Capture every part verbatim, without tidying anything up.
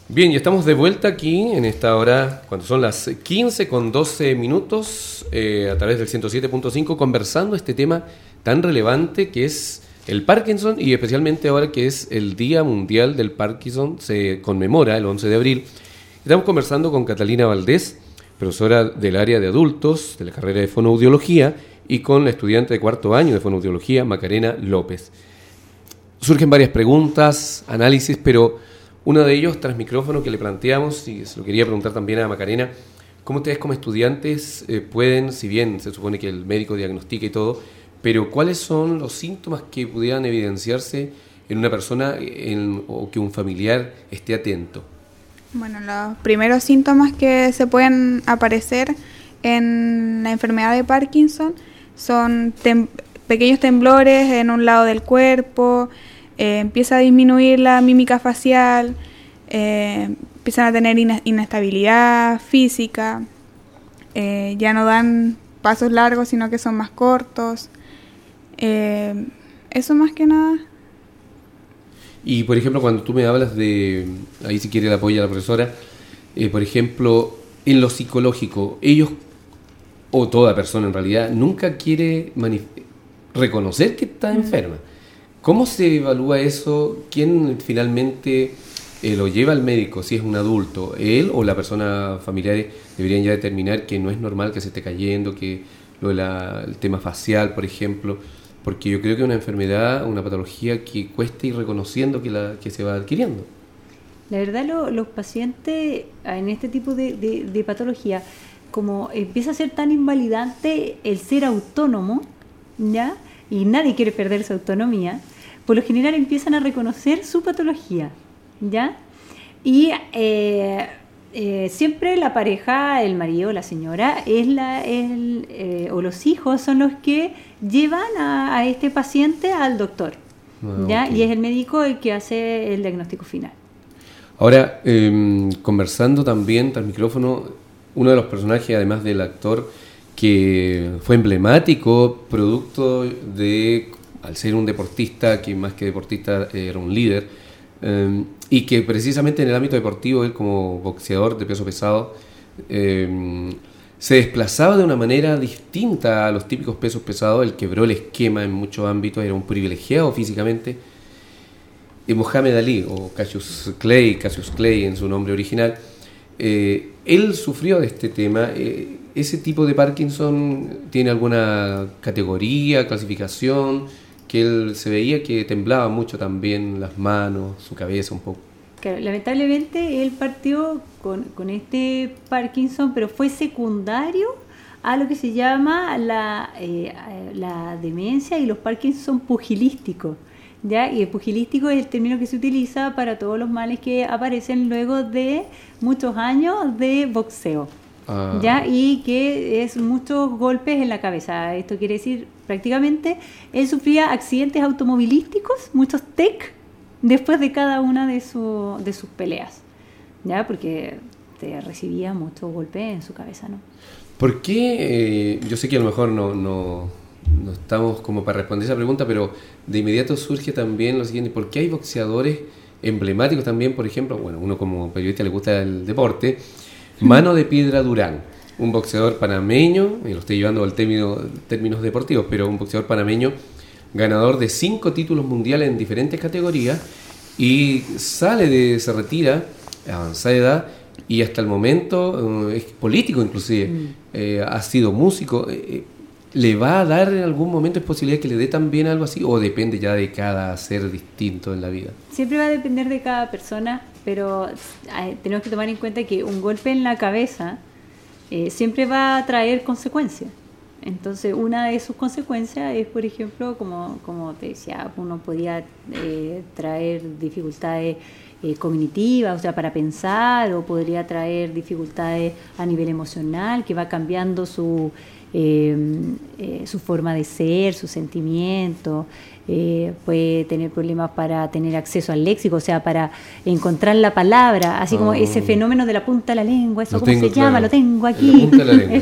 Bien, y estamos de vuelta aquí en esta hora, cuando son las quince con doce minutos, eh, a través del ciento siete punto cinco, conversando este tema tan relevante que es el Parkinson, y especialmente ahora que es el Día Mundial del Parkinson, se conmemora el once de abril. Estamos conversando con Catalina Valdés, profesora del área de adultos de la carrera de fonoaudiología, y con la estudiante de cuarto año de fonoaudiología, Macarena López. Surgen varias preguntas, análisis, pero uno de ellos, tras micrófono, que le planteamos, y se lo quería preguntar también a Macarena, ¿cómo ustedes como estudiantes eh, pueden, si bien se supone que el médico diagnostica y todo, pero cuáles son los síntomas que pudieran evidenciarse en una persona en, o que un familiar esté atento? Bueno, los primeros síntomas que se pueden aparecer en la enfermedad de Parkinson son tem- pequeños temblores en un lado del cuerpo, eh, empieza a disminuir la mímica facial, eh, empiezan a tener ina- inestabilidad física, eh, ya no dan pasos largos, sino que son más cortos. Eh, eso más que nada. Y, por ejemplo, cuando tú me hablas de, ahí si quiere el apoyo a la profesora, eh, por ejemplo, en lo psicológico, ellos, o toda persona en realidad, nunca quiere manif- reconocer que está mm. enferma. ¿Cómo se evalúa eso? ¿Quién finalmente eh, lo lleva al médico? Si es un adulto, él o la persona familiar deberían ya determinar que no es normal que se esté cayendo, que lo de la, el tema facial, por ejemplo, porque yo creo que es una enfermedad, una patología que cuesta ir reconociendo que, la, que se va adquiriendo. La verdad, lo, los pacientes en este tipo de, de, de patología, como empieza a ser tan invalidante el ser autónomo, ¿ya? Y nadie quiere perder su autonomía, por lo general empiezan a reconocer su patología, ¿ya? Y eh, eh, siempre la pareja, el marido, la señora, es la, el, eh, o los hijos son los que llevan a, a este paciente al doctor, ah, ¿ya? Okay. Y es el médico el que hace el diagnóstico final. Ahora, eh, conversando también tras micrófono, uno de los personajes, además del actor, que fue emblemático, producto de, al ser un deportista, que más que deportista era un líder, eh, y que precisamente en el ámbito deportivo, él como boxeador de peso pesado, eh, se desplazaba de una manera distinta a los típicos pesos pesados. Él quebró el esquema en muchos ámbitos, era un privilegiado físicamente. Y Muhammad Ali, o Cassius Clay, Cassius Clay en su nombre original, eh, él sufrió de este tema. Eh, ¿Ese tipo de Parkinson tiene alguna categoría, clasificación? Que él se veía que temblaba mucho también las manos, su cabeza un poco. Claro, lamentablemente él partió con, con este Parkinson, pero fue secundario a lo que se llama la, eh, la demencia y los Parkinson pugilísticos, ¿ya? Y el pugilístico es el término que se utiliza para todos los males que aparecen luego de muchos años de boxeo. Ah. ¿Ya? Y que es muchos golpes en la cabeza. Esto quiere decir, prácticamente, él sufría accidentes automovilísticos, muchos T E C, después de cada una de, su, de sus peleas, ¿ya? Porque te recibía muchos golpes en su cabeza, ¿no? ¿Por qué? Eh, yo sé que a lo mejor no, no, no estamos como para responder esa pregunta, pero de inmediato surge también lo siguiente: ¿por qué hay boxeadores emblemáticos también? Por ejemplo, bueno, uno como periodista le gusta el deporte, Mano de Piedra Durán, un boxeador panameño, y lo estoy llevando al término, términos deportivos, pero un boxeador panameño, ganador de cinco títulos mundiales en diferentes categorías, y sale de, se retira a avanzada edad, y hasta el momento uh, es político inclusive, mm. eh, ha sido músico. Eh, ¿Le va a dar en algún momento, es posibilidad que le dé también algo así, o depende ya de cada ser distinto en la vida? Siempre va a depender de cada persona, pero eh, tenemos que tomar en cuenta que un golpe en la cabeza eh, siempre va a traer consecuencias. Entonces, una de sus consecuencias es, por ejemplo, como, como te decía, uno podía eh, traer dificultades eh, cognitivas, o sea, para pensar, o podría traer dificultades a nivel emocional, que va cambiando su, eh, eh, su forma de ser, sus sentimientos. Eh, puede tener problemas para tener acceso al léxico, o sea, para encontrar la palabra, así como oh. ese fenómeno de la punta de la lengua, eso cómo se llama, lo tengo aquí. La punta de la lengua,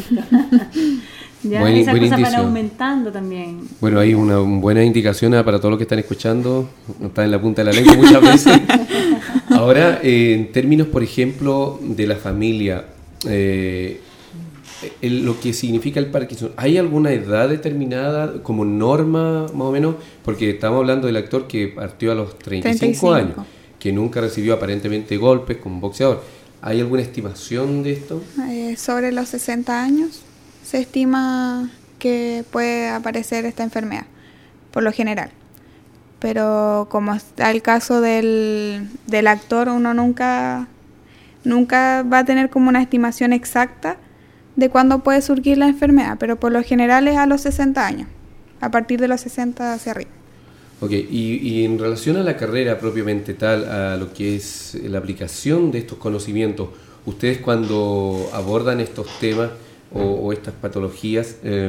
ya. Ya, Buen, esas buen cosas indicio. van aumentando también. Bueno, hay una buena indicación para todos los que están escuchando. No está en la punta de la lengua muchas veces. Ahora, eh, en términos, por ejemplo, de la familia, eh, el, lo que significa el Parkinson, ¿hay alguna edad determinada como norma, más o menos? Porque estamos hablando del actor que partió a los treinta y cinco años, que nunca recibió aparentemente golpes como boxeador. ¿Hay alguna estimación de esto? Eh, sobre los sesenta años se estima que puede aparecer esta enfermedad, por lo general. Pero como está el caso del, del actor, uno nunca, nunca va a tener como una estimación exacta de cuándo puede surgir la enfermedad, pero por lo general es a los sesenta años, a partir de los sesenta hacia arriba. Ok, y, y en relación a la carrera propiamente tal, a lo que es la aplicación de estos conocimientos, ustedes cuando abordan estos temas o, o estas patologías, eh,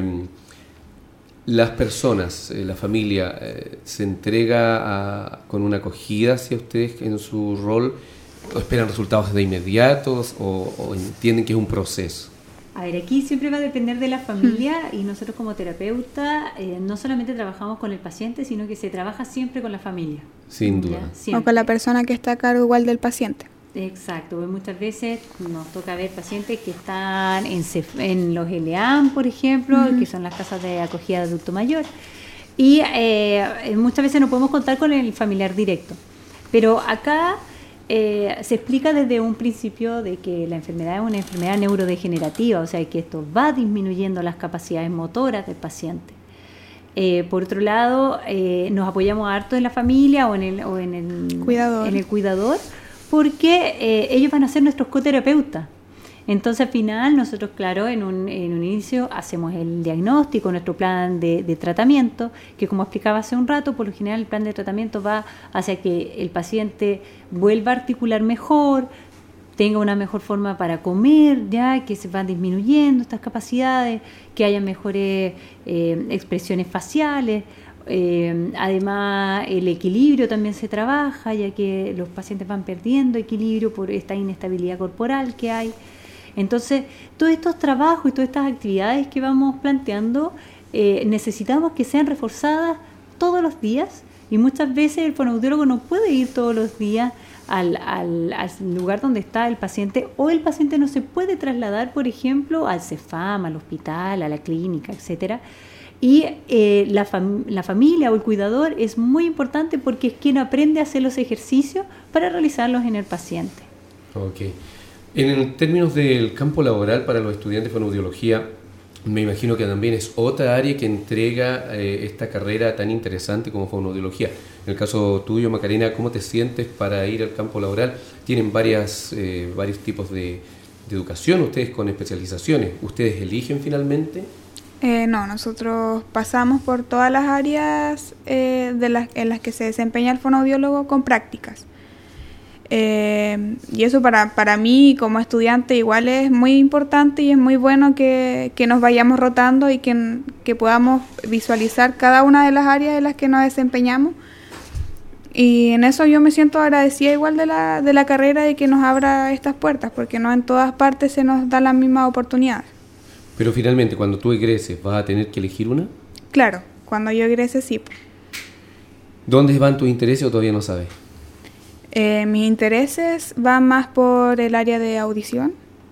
las personas, eh, la familia, eh, ¿se entrega a, con una acogida hacia ustedes en su rol? ¿O esperan resultados de inmediatos o, o entienden que es un proceso? A ver, aquí siempre va a depender de la familia y nosotros como terapeuta eh, no solamente trabajamos con el paciente, sino que se trabaja siempre con la familia. Sin duda. O con la persona que está a cargo igual del paciente. Exacto, pues muchas veces nos toca ver pacientes que están en, Cef- en los L E A M, por ejemplo, uh-huh. que son las casas de acogida de adulto mayor, y eh, muchas veces no podemos contar con el familiar directo. Pero acá eh, se explica desde un principio de que la enfermedad es una enfermedad neurodegenerativa, o sea que esto va disminuyendo las capacidades motoras del paciente. Eh, por otro lado, eh, nos apoyamos harto en la familia o en el, o en el cuidador, en el cuidador porque eh, ellos van a ser nuestros coterapeutas. Entonces, al final, nosotros, claro, en un, en un inicio hacemos el diagnóstico, nuestro plan de, de tratamiento, que como explicaba hace un rato, por lo general el plan de tratamiento va hacia que el paciente vuelva a articular mejor, tenga una mejor forma para comer, ya que se van disminuyendo estas capacidades, que haya mejores eh, expresiones faciales. Eh, además, el equilibrio también se trabaja, ya que los pacientes van perdiendo equilibrio por esta inestabilidad corporal que hay. Entonces, todos estos trabajos y todas estas actividades que vamos planteando eh, necesitamos que sean reforzadas todos los días, y muchas veces el fonoaudiólogo no puede ir todos los días al, al, al lugar donde está el paciente, o el paciente no se puede trasladar, por ejemplo, al CEFAM, al hospital, a la clínica, etcétera. Y eh, la, fam- la familia o el cuidador es muy importante porque es quien aprende a hacer los ejercicios para realizarlos en el paciente. Ok. En términos del campo laboral para los estudiantes de fonoaudiología, me imagino que también es otra área que entrega eh, esta carrera tan interesante como fonoaudiología. En el caso tuyo, Macarena, ¿cómo te sientes para ir al campo laboral? Tienen varias, eh, varios tipos de, de educación, ustedes con especializaciones. ¿Ustedes eligen finalmente? Eh, no, nosotros pasamos por todas las áreas eh, de las, en las que se desempeña el fonoaudiólogo con prácticas. Eh, y eso para, para mí como estudiante igual es muy importante, y es muy bueno que, que nos vayamos rotando y que, que podamos visualizar cada una de las áreas en las que nos desempeñamos. Y en eso yo me siento agradecida igual de la, de la carrera y que nos abra estas puertas, porque no en todas partes se nos da las mismas oportunidades. Pero finalmente, cuando tú egreses, ¿vas a tener que elegir una? Claro, cuando yo egrese sí. ¿Dónde van tus intereses o todavía no sabes? Eh, mis intereses van más por el área de audición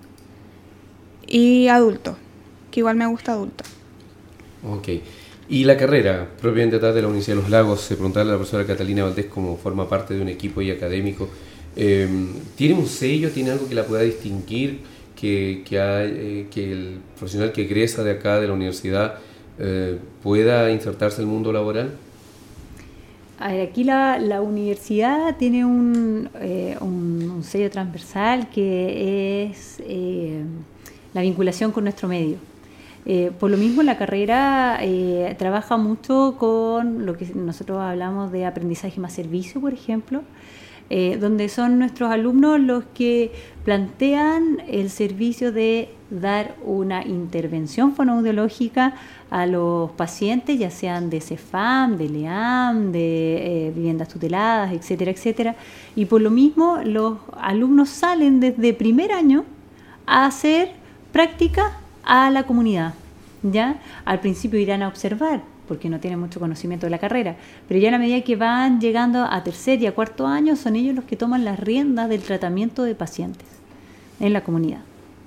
y adulto, que igual me gusta adulto. Ok. Y la carrera, propiamente tal de la Universidad de los Lagos, se preguntaba a la profesora Catalina Valdés, como forma parte de un equipo y académico, eh, ¿tiene un sello, tiene algo que la pueda distinguir, que, que, hay, eh, que el profesional que egresa de acá, de la universidad, eh, pueda insertarse en el mundo laboral? A ver, aquí la, la universidad tiene un, eh, un, un sello transversal que es eh, la vinculación con nuestro medio. Eh, por lo mismo, la carrera eh, trabaja mucho con lo que nosotros hablamos de aprendizaje más servicio, por ejemplo, eh, donde son nuestros alumnos los que plantean el servicio de dar una intervención fonoaudiológica a los pacientes, ya sean de CEFAM, de L E A M, de eh, viviendas tuteladas, etcétera, etcétera. Y por lo mismo, los alumnos salen desde primer año a hacer práctica a la comunidad, ¿ya? Al principio irán a observar, porque no tienen mucho conocimiento de la carrera, pero ya a la medida que van llegando a tercer y a cuarto año, son ellos los que toman las riendas del tratamiento de pacientes en la comunidad.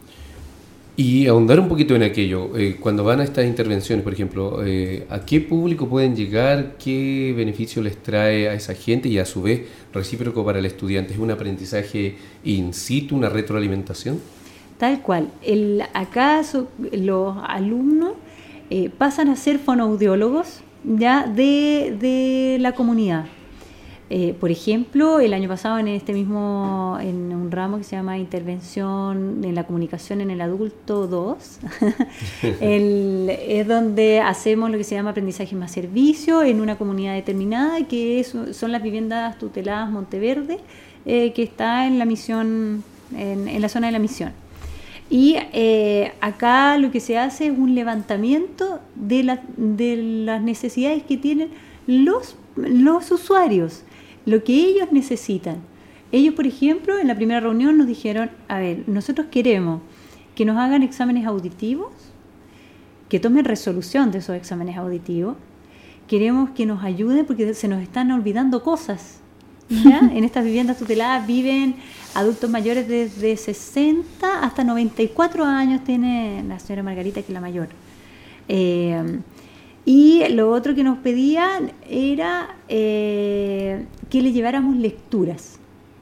Y ahondar un poquito en aquello, eh, cuando van a estas intervenciones, por ejemplo, eh, ¿a qué público pueden llegar? ¿Qué beneficio les trae a esa gente? Y a su vez, recíproco para el estudiante, ¿es un aprendizaje in situ, una retroalimentación? Tal cual. El, acá so, los alumnos eh, pasan a ser fonoaudiólogos ya de, de la comunidad. Eh, por ejemplo, el año pasado en este mismo, en un ramo que se llama Intervención en la Comunicación en el Adulto dos, el, es donde hacemos lo que se llama aprendizaje más servicio en una comunidad determinada, que es, son las viviendas tuteladas Monteverde, eh, que está en la misión, en, en la zona de la misión. Y eh, acá lo que se hace es un levantamiento de, la, de las necesidades que tienen los, los usuarios, lo que ellos necesitan. Ellos, por ejemplo, en la primera reunión nos dijeron, a ver, nosotros queremos que nos hagan exámenes auditivos, que tomen resolución de esos exámenes auditivos, queremos que nos ayuden porque se nos están olvidando cosas. ¿Ya? En estas viviendas tuteladas viven adultos mayores desde sesenta hasta noventa y cuatro años, tiene la señora Margarita, que es la mayor. Eh, y lo otro que nos pedían era eh, que le lleváramos lecturas,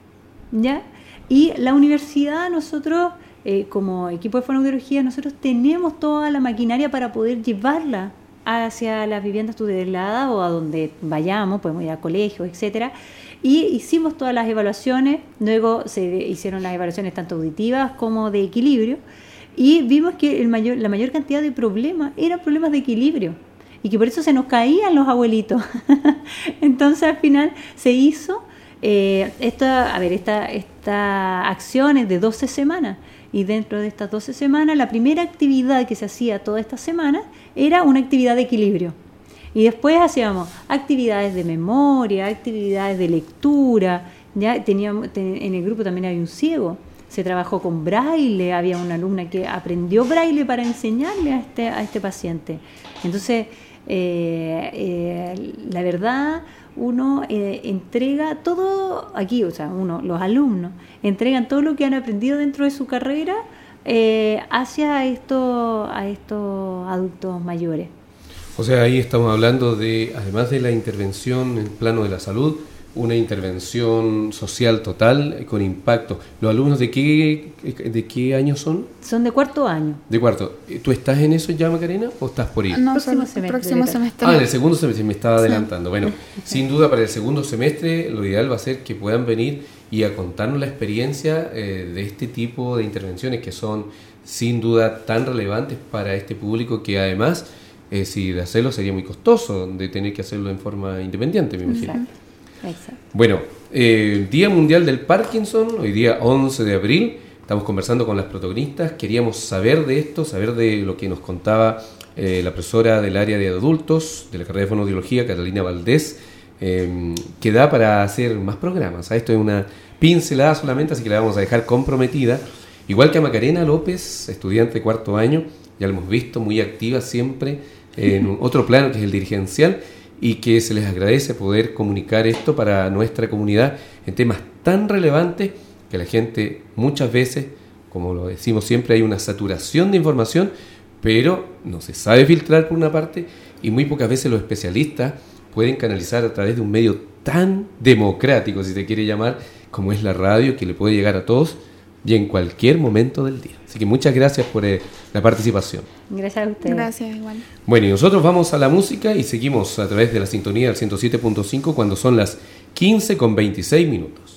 ¿ya? Y la universidad, nosotros, eh, como equipo de fonoaudiología, nosotros tenemos toda la maquinaria para poder llevarla hacia las viviendas tuteladas o a donde vayamos, podemos ir a colegios, etcétera. Y hicimos todas las evaluaciones, luego se hicieron las evaluaciones tanto auditivas como de equilibrio, y vimos que el mayor, la mayor cantidad de problemas eran problemas de equilibrio, y que por eso se nos caían los abuelitos. Entonces al final se hizo eh, esta, a ver, esta, esta acciones de doce semanas, y dentro de estas doce semanas la primera actividad que se hacía toda esta semana era una actividad de equilibrio. Y después hacíamos actividades de memoria, actividades de lectura. Ya teníamos, ten, en el grupo también había un ciego. Se trabajó con braille, había una alumna que aprendió braille para enseñarle a este, a este paciente. Entonces, eh, eh, la verdad, uno eh, entrega todo aquí, o sea, uno, los alumnos, entregan todo lo que han aprendido dentro de su carrera eh, hacia esto, a estos adultos mayores. O sea, ahí estamos hablando de, además de la intervención en el plano de la salud, una intervención social total con impacto. ¿Los alumnos de qué, de qué año son? Son de cuarto año. De cuarto. ¿Tú estás en eso ya, Macarena, o estás por ir? No, próximo semestre. próximo semestre. Ah, en el segundo semestre, me estaba adelantando. Bueno, sin duda para el segundo semestre lo ideal va a ser que puedan venir y a contarnos la experiencia eh, de este tipo de intervenciones que son sin duda tan relevantes para este público que además... Eh, si de hacerlo sería muy costoso, de tener que hacerlo en forma independiente, me imagino. Exacto, exacto. Bueno, eh, Día Mundial del Parkinson, hoy día once de abril, estamos conversando con las protagonistas, queríamos saber de esto, saber de lo que nos contaba eh, la profesora del área de adultos, de la carrera de fonoaudiología, Catalina Valdés, eh, que da para hacer más programas. ¿Ah? Esto es una pincelada solamente, así que la vamos a dejar comprometida. Igual que a Macarena López, estudiante de cuarto año, ya lo hemos visto, muy activa siempre en un otro plano que es el dirigencial, y que se les agradece poder comunicar esto para nuestra comunidad en temas tan relevantes que la gente muchas veces, como lo decimos siempre, hay una saturación de información, pero no se sabe filtrar por una parte, y muy pocas veces los especialistas pueden canalizar a través de un medio tan democrático, si se quiere llamar, como es la radio, que le puede llegar a todos y en cualquier momento del día. Así que muchas gracias por eh, la participación. Gracias a ustedes. Gracias, igual. Bueno, y nosotros vamos a la música y seguimos a través de la sintonía del ciento siete punto cinco cuando son las quince con veintiséis minutos.